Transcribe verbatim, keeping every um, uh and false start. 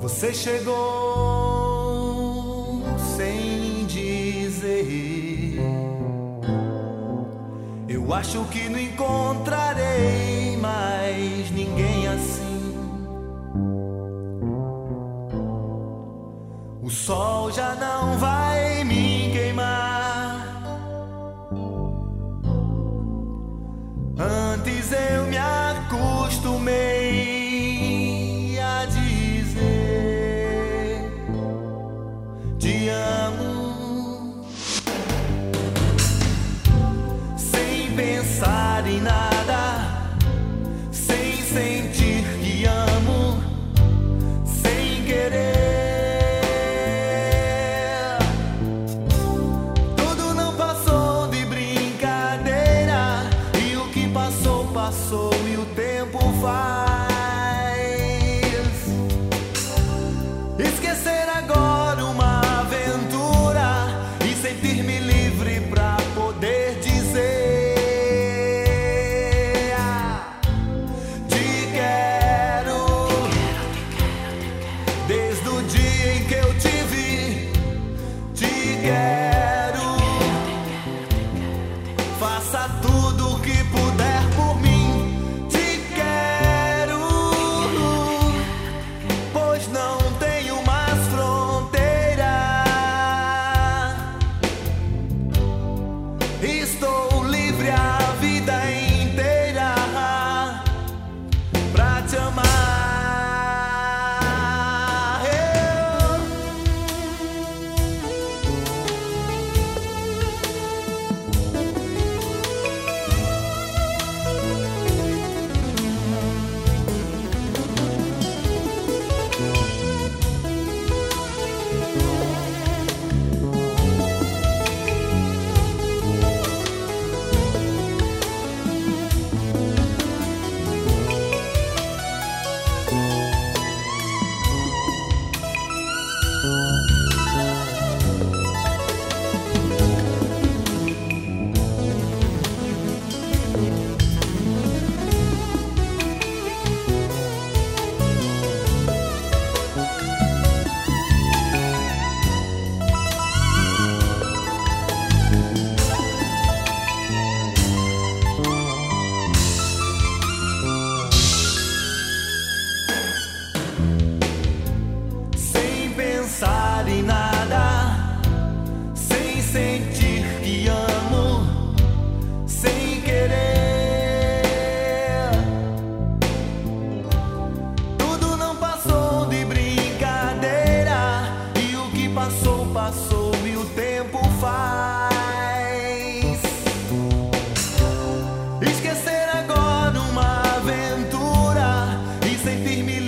Você chegou sem dizer. Eu acho que não encontrarei mais ninguém assim. O sol já não vai me queimar. Antes eu me acostumei a dizer te amo, sem pensar em nada, sem sentir que amo, sem querer. Tudo não passou de brincadeira, e o que passou, passou e o tempo faz. Esquecer agora uma aventura e sentir-me livre pra poder dizer te quero. Desde o dia em que eu te vi, te quero. Faça tudo o que puder por mim, te quero, pois não tenho mais fronteira. Estou livre a vida inteira pra te amar. Sem pensar em nada, sem sentir que amo, sem querer. Tudo não passou de brincadeira, e o que passou, passou e o tempo faz. Esquecer agora uma aventura e sentir-me